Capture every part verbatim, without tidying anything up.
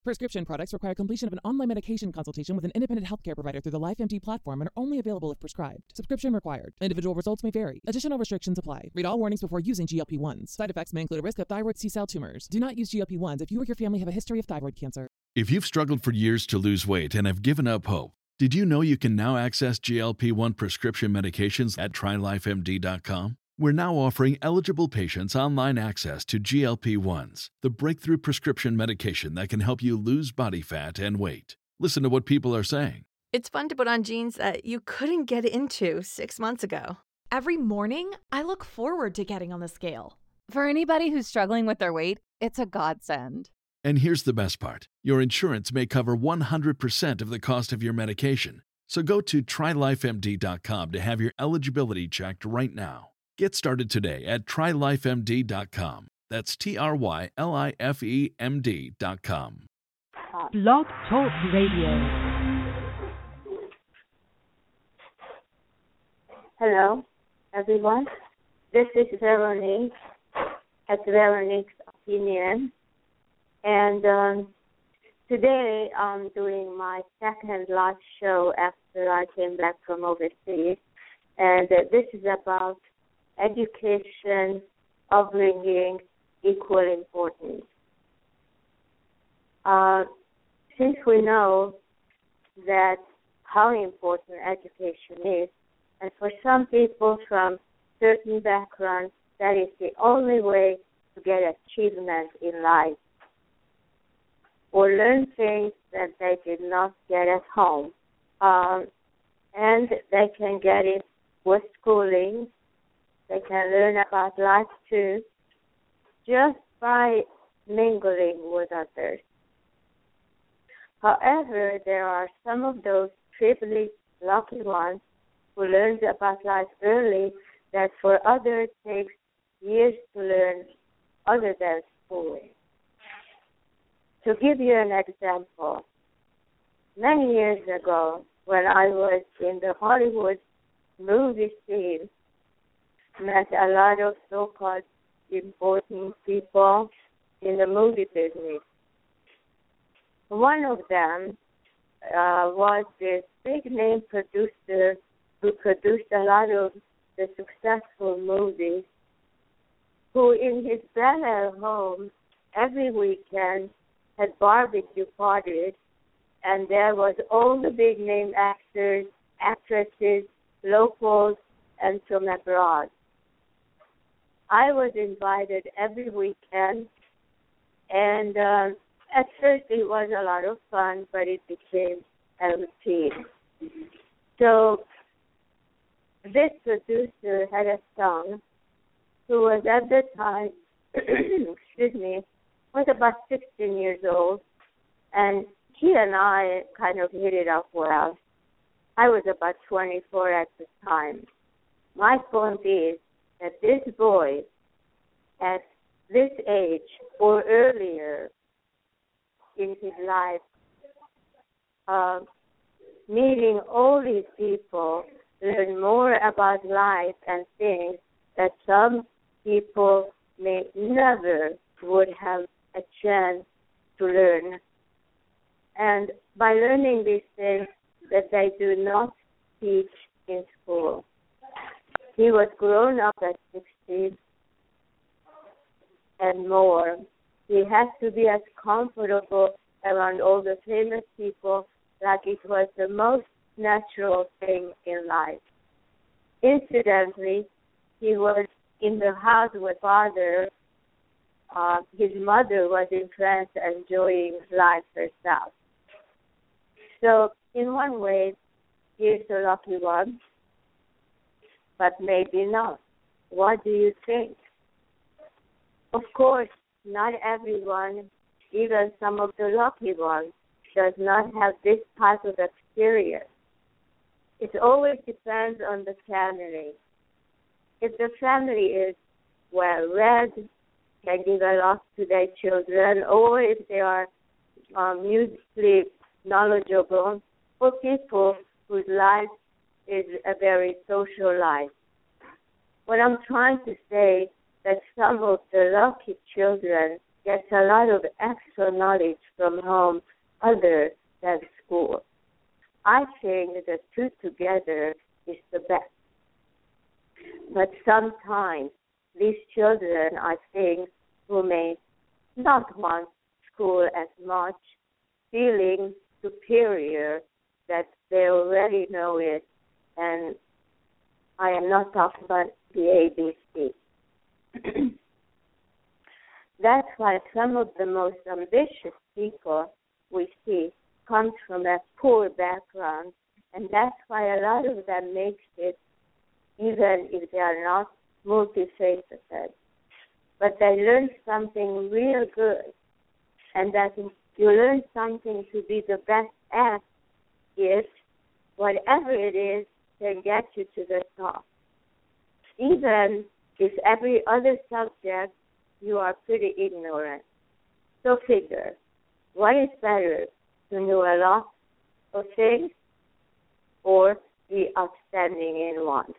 Prescription products require completion of an online medication consultation with an independent healthcare provider through the LifeMD platform and are only available if prescribed. Subscription required. Individual results may vary. Additional restrictions apply. Read all warnings before using G L P ones. Side effects may include a risk of thyroid C-cell tumors. Do not use G L P ones if you or your family have a history of thyroid cancer. If you've struggled for years to lose weight and have given up hope, did you know you can now access G L P one prescription medications at try life M D dot com? We're now offering eligible patients online access to G L P ones, the breakthrough prescription medication that can help you lose body fat and weight. Listen to what people are saying. It's fun to put on jeans that you couldn't get into six months ago. Every morning, I look forward to getting on the scale. For anybody who's struggling with their weight, it's a godsend. And here's the best part. Your insurance may cover one hundred percent of the cost of your medication. So go to try life M D dot com to have your eligibility checked right now. Get started today at try life M D dot com. That's T R Y L I F E M D dot com. Blog Talk Radio. Hello, everyone. This is Veronique at Veronique's Opinion. And um, today I'm doing my second live show after I came back from overseas. And uh, this is about education upbringing equal importance. Uh, since we know that how important education is, and for some people from certain backgrounds, that is the only way to get achievement in life, or learn things that they did not get at home. Um, and they can get it with schooling. They can learn about life too, just by mingling with others. However, there are some of those privileged, lucky ones who learned about life early that for others takes years to learn other than schooling. To give you an example, many years ago, when I was in the Hollywood movie scene, met a lot of so-called important people in the movie business. One of them uh, was this big-name producer who produced a lot of the successful movies, who in his Bel Air home every weekend had barbecue parties, and there was all the big-name actors, actresses, locals, and from abroad. I was invited every weekend, and um, at first it was a lot of fun, but it became a routine. So this producer had a son who was at the time, excuse me, was about sixteen years old, and he and I kind of hit it off well. I was about twenty-four at the time. My point is that this boy, at this age or earlier in his life, uh, meeting all these people, learn more about life and things that some people may never would have a chance to learn. And by learning these things that they do not teach in school. He was grown up at sixty and more. He has to be as comfortable around all the famous people like it was the most natural thing in life. Incidentally, he was in the house with father. Uh, his mother was in France enjoying life herself. So in one way, he is the lucky one, but maybe not. What do you think? Of course, not everyone, even some of the lucky ones, does not have this type of experience. It always depends on the family. If the family is well-read, can give a lot to their children, or if they are um, musically knowledgeable, for people whose life is a very social life. What I'm trying to say that some of the lucky children gets a lot of extra knowledge from home other than school. I think the two together is the best. But sometimes these children, I think, who may not want school as much, feeling superior that they already know it, and I am not talking about the A B C. That's why some of the most ambitious people we see comes from a poor background, and that's why a lot of them make it, even if they are not multifaceted. But they learn something real good, and that you learn something to be the best at it, whatever it is, can get you to the top. Even if every other subject you are pretty ignorant. So figure, what is better, to know a lot of things or be outstanding in one?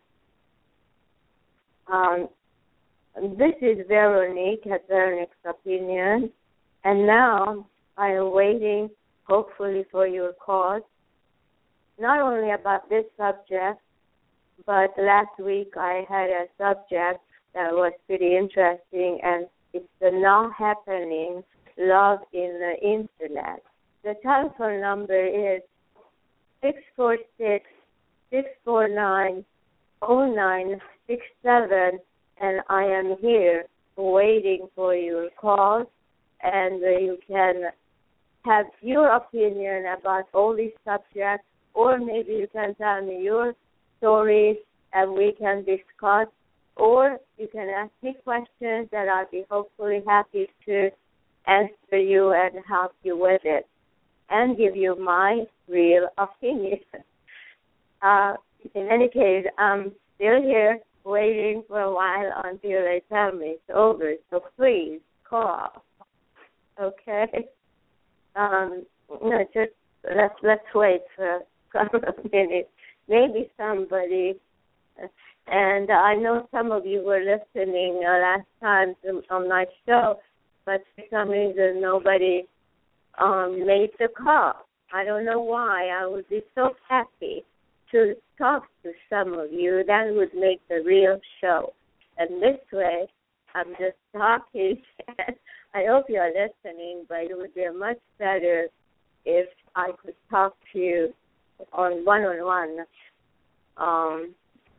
Um, this is Veronique at Veronique's Opinion, and now I am waiting, hopefully, for your calls, not only about this subject, but last week I had a subject that was pretty interesting, and it's the now happening love in the Internet. The telephone number is six four six, six four nine, zero nine six seven, and I am here waiting for your calls, and uh, you can have your opinion about all these subjects, or maybe you can tell me your stories and we can discuss, or you can ask me questions that I'll be hopefully happy to answer you and help you with it and give you my real opinion. Uh, in any case, I'm still here waiting for a while until they tell me it's over, so please call. Okay? Um, no, just let's, let's wait for a couple of minutes. Maybe somebody, and I know some of you were listening uh, last time on my show, but for some reason nobody um, made the call. I don't know why. I would be so happy to talk to some of you. That would make the real show. And this way, I'm just talking. I hope you're listening, but it would be much better if I could talk to you on one-on-one. Um,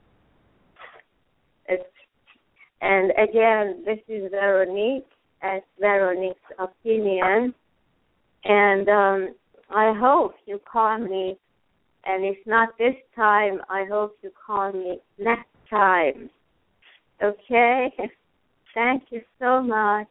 it's, and again, this is Veronique at Veronique's Opinion. And um, I hope you call me, and if not this time, I hope you call me next time. Okay? Thank you so much.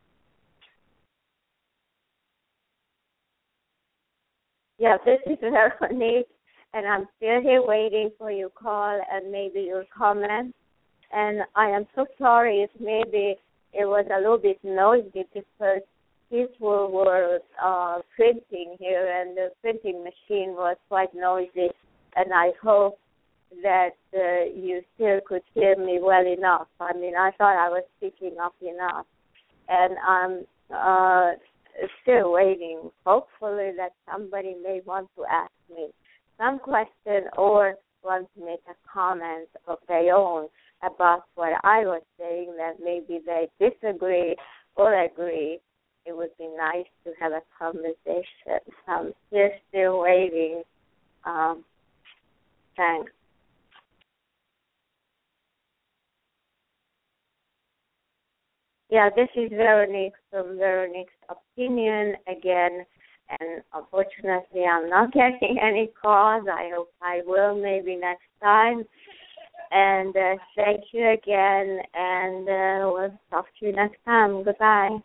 Yeah, this is Veronique, and I'm still here waiting for your call and maybe your comment. And I am so sorry if maybe it was a little bit noisy because people were uh, printing here, and the printing machine was quite noisy. And I hope that uh, you still could hear me well enough. I mean, I thought I was speaking up enough. And I'm uh, still waiting, hopefully, that somebody may want to ask me some question or want to make a comment of their own about what I was saying, that maybe they disagree or agree. It would be nice to have a conversation. I'm just still waiting. Um, thanks. Yeah, this is Veronique from Veronique's Opinion again, and unfortunately I'm not getting any calls. I hope I will maybe next time. And uh, thank you again, and uh, we'll talk to you next time. Goodbye.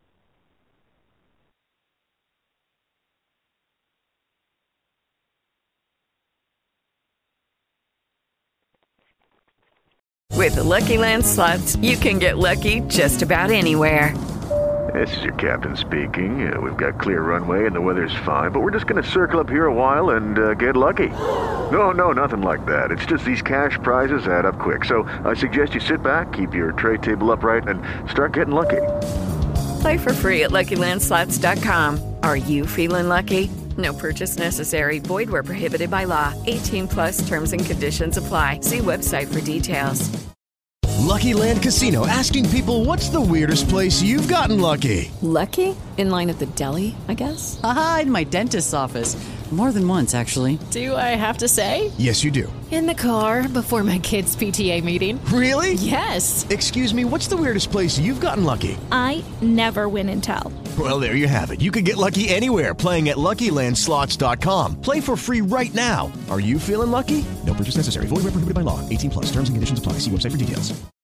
With the Lucky Land Slots, you can get lucky just about anywhere. This is your captain speaking. Uh, we've got clear runway and the weather's fine, but we're just going to circle up here a while and uh, get lucky. No, no, nothing like that. It's just these cash prizes add up quick. So I suggest you sit back, keep your tray table upright, and start getting lucky. Play for free at Lucky Land Slots dot com. Are you feeling lucky? No purchase necessary. Void where prohibited by law. eighteen plus terms and conditions apply. See website for details. Lucky Land Casino, asking people, what's the weirdest place you've gotten lucky? Lucky? In line at the deli, I guess? Aha, in my dentist's office. More than once, actually. Do I have to say? Yes, you do. In the car before my kids' P T A meeting. Really? Yes. Excuse me, what's the weirdest place you've gotten lucky? I never win and tell. Well, there you have it. You can get lucky anywhere, playing at Lucky Land Slots dot com. Play for free right now. Are you feeling lucky? No purchase necessary. Void where prohibited by law. eighteen plus. Terms and conditions apply. See website for details.